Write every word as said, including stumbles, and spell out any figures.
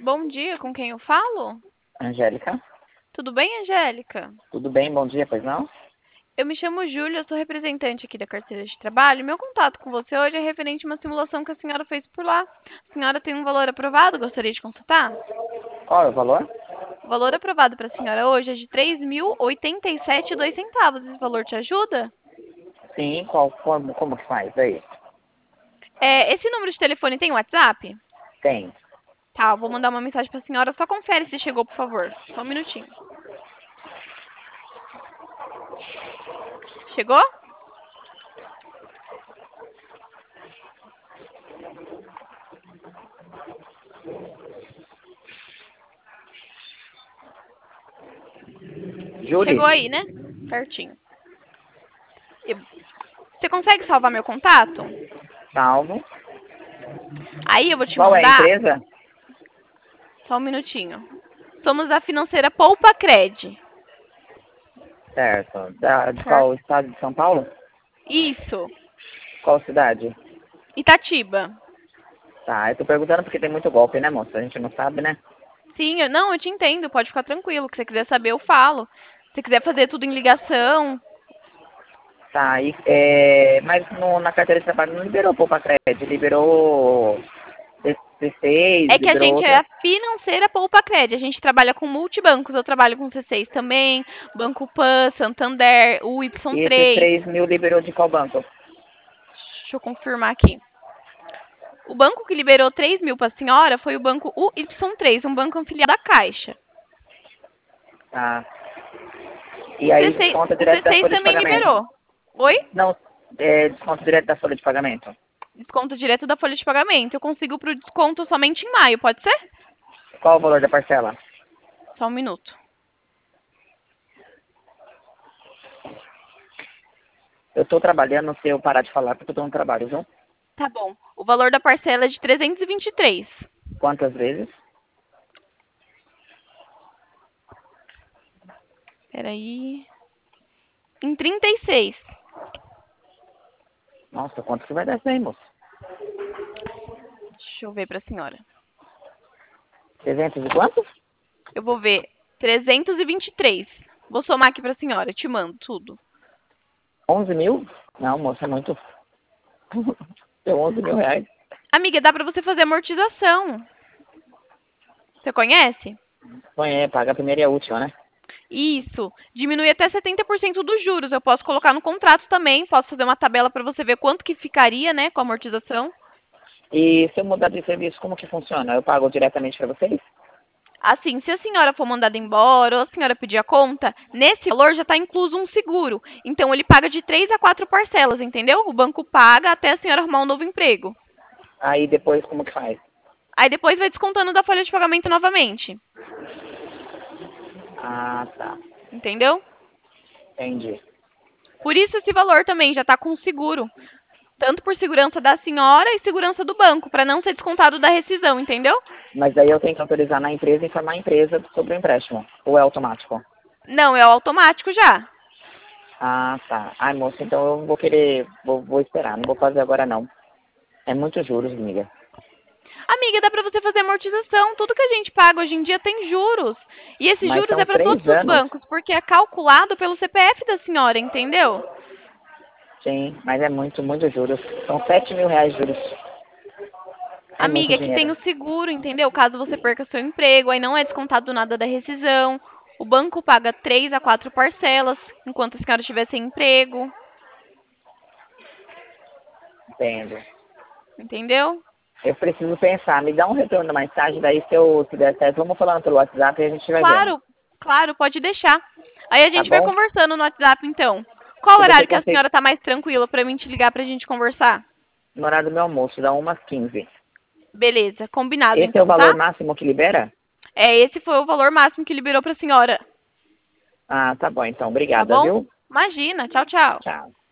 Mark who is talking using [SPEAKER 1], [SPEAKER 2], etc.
[SPEAKER 1] Bom dia, com quem eu falo?
[SPEAKER 2] Angélica,
[SPEAKER 1] Tudo bem, Angélica?
[SPEAKER 2] tudo bem? Bom dia, pois não?
[SPEAKER 1] Eu me chamo Júlia, eu sou representante aqui da carteira de trabalho. Meu contato com você hoje é referente a uma simulação que a senhora fez por lá. A senhora tem um valor aprovado, gostaria de consultar?
[SPEAKER 2] Qual é o valor?
[SPEAKER 1] O valor aprovado para a senhora hoje é de três mil e oitenta e sete e dois centavos. Esse valor te ajuda?
[SPEAKER 2] Sim, qual, como, como que faz aí?
[SPEAKER 1] É, esse número de telefone tem WhatsApp?
[SPEAKER 2] Tem.
[SPEAKER 1] Tá, eu vou mandar uma mensagem para a senhora. Só confere se chegou, por favor. Só um minutinho. Chegou?
[SPEAKER 2] Júlia?
[SPEAKER 1] Chegou aí, né? Certinho. E você consegue salvar meu contato?
[SPEAKER 2] Salvo.
[SPEAKER 1] Aí eu vou te
[SPEAKER 2] Qual é a
[SPEAKER 1] mandar.
[SPEAKER 2] empresa?
[SPEAKER 1] Só um minutinho. Somos a financeira Poupa Cred.
[SPEAKER 2] Certo. Da, de
[SPEAKER 1] Certo?
[SPEAKER 2] qual estado de São Paulo?
[SPEAKER 1] Isso.
[SPEAKER 2] Qual cidade?
[SPEAKER 1] Itatiba.
[SPEAKER 2] Tá, eu tô perguntando porque tem muito golpe, né, moça? A gente não sabe, né?
[SPEAKER 1] Sim, eu, não, eu te entendo. Pode ficar tranquilo. Se você quiser saber, eu falo. Se você quiser fazer tudo em ligação.
[SPEAKER 2] Tá, e, é, mas no, na carteira de trabalho não liberou poupa crédito, liberou C seis,
[SPEAKER 1] É que a
[SPEAKER 2] liberou
[SPEAKER 1] gente é
[SPEAKER 2] outra.
[SPEAKER 1] a financeira Poupa Cred. A gente trabalha com multibancos. Eu trabalho com C seis também. Banco Pan, Santander, o
[SPEAKER 2] E esses
[SPEAKER 1] Y três.
[SPEAKER 2] três mil liberou de qual banco?
[SPEAKER 1] Deixa eu confirmar aqui. O banco que liberou três mil para a senhora foi o banco U Y três, um banco afiliado à Caixa.
[SPEAKER 2] Tá.
[SPEAKER 1] O
[SPEAKER 2] E aí
[SPEAKER 1] C seis,
[SPEAKER 2] desconta
[SPEAKER 1] o
[SPEAKER 2] direto da
[SPEAKER 1] C seis
[SPEAKER 2] folha de
[SPEAKER 1] também
[SPEAKER 2] pagamento.
[SPEAKER 1] liberou. Oi?
[SPEAKER 2] Não, é, desconto direto da folha de pagamento.
[SPEAKER 1] Desconto direto da folha de pagamento. Eu consigo pro desconto somente em maio, pode ser?
[SPEAKER 2] Qual o valor da parcela?
[SPEAKER 1] Só um minuto.
[SPEAKER 2] Eu estou trabalhando, se eu parar de falar, porque eu estou no trabalho, viu?
[SPEAKER 1] Tá bom. O valor da parcela é de trezentos e vinte e três.
[SPEAKER 2] Quantas vezes?
[SPEAKER 1] Peraí. Em trinta e seis.
[SPEAKER 2] Nossa, quanto que vai dar isso aí, moço?
[SPEAKER 1] Deixa eu ver pra senhora.
[SPEAKER 2] trezentos e quantos?
[SPEAKER 1] Eu vou ver. trezentos e vinte e três. Vou somar aqui pra senhora. Eu te mando tudo.
[SPEAKER 2] onze mil? Não, moça, é muito. Deu onze mil reais.
[SPEAKER 1] Amiga, dá pra você fazer amortização. Você conhece?
[SPEAKER 2] Põe, paga a primeira e a última, né?
[SPEAKER 1] Isso. Diminui até setenta por cento dos juros. Eu posso colocar no contrato também. Posso fazer uma tabela pra você ver quanto que ficaria, né, com a amortização.
[SPEAKER 2] E se eu mudar de serviço, como que funciona? Eu pago diretamente para vocês?
[SPEAKER 1] Assim, se a senhora for mandada embora ou a senhora pedir a conta, nesse valor já está incluso um seguro. Então, ele paga de três a quatro parcelas, entendeu? O banco paga até a senhora arrumar um novo emprego.
[SPEAKER 2] Aí depois, como que faz?
[SPEAKER 1] Aí depois vai descontando da folha de pagamento novamente.
[SPEAKER 2] Ah, tá.
[SPEAKER 1] Entendeu?
[SPEAKER 2] Entendi.
[SPEAKER 1] Por isso esse valor também já está com seguro. Tanto por segurança da senhora e segurança do banco, para não ser descontado da rescisão, entendeu?
[SPEAKER 2] Mas aí eu tenho que autorizar na empresa e informar a empresa sobre o empréstimo. Ou é automático?
[SPEAKER 1] Não, é automático já.
[SPEAKER 2] Ah, tá. Ai, moça, então eu vou querer, vou, vou esperar, não vou fazer agora não. É muitos juros, amiga.
[SPEAKER 1] Amiga, dá pra você fazer amortização. Tudo que a gente paga hoje em dia tem juros. E esses
[SPEAKER 2] Mas
[SPEAKER 1] juros é
[SPEAKER 2] são
[SPEAKER 1] para todos
[SPEAKER 2] três
[SPEAKER 1] os
[SPEAKER 2] anos.
[SPEAKER 1] bancos, porque é calculado pelo C P F da senhora, entendeu?
[SPEAKER 2] Sim, mas é muito, muito juros. São sete mil reais de juros. É muito
[SPEAKER 1] Amiga, que tem
[SPEAKER 2] dinheiro.
[SPEAKER 1] o seguro, entendeu? Caso você perca seu emprego, aí não é descontado nada da rescisão. O banco paga três a quatro parcelas, enquanto a senhora estiver sem emprego.
[SPEAKER 2] Entendo.
[SPEAKER 1] Entendeu?
[SPEAKER 2] Eu preciso pensar. Me dá um retorno mais tarde, daí se eu se der certo, vamos falando pelo WhatsApp e a gente vai vendo.
[SPEAKER 1] Claro, claro, pode deixar. Aí a
[SPEAKER 2] Tá
[SPEAKER 1] gente vai
[SPEAKER 2] bom?
[SPEAKER 1] conversando no WhatsApp, então. Qual
[SPEAKER 2] Se você
[SPEAKER 1] horário que a
[SPEAKER 2] conseguir,
[SPEAKER 1] senhora tá mais tranquila pra mim te ligar pra gente conversar?
[SPEAKER 2] no horário do meu almoço, dá umas quinze.
[SPEAKER 1] Beleza, combinado
[SPEAKER 2] Esse é o
[SPEAKER 1] então,
[SPEAKER 2] valor
[SPEAKER 1] tá?
[SPEAKER 2] máximo que libera?
[SPEAKER 1] É, esse foi o valor máximo que liberou pra senhora.
[SPEAKER 2] Ah, tá bom então.
[SPEAKER 1] Tá
[SPEAKER 2] Obrigada,
[SPEAKER 1] bom?
[SPEAKER 2] viu?
[SPEAKER 1] Imagina. Tchau, tchau.
[SPEAKER 2] Tchau.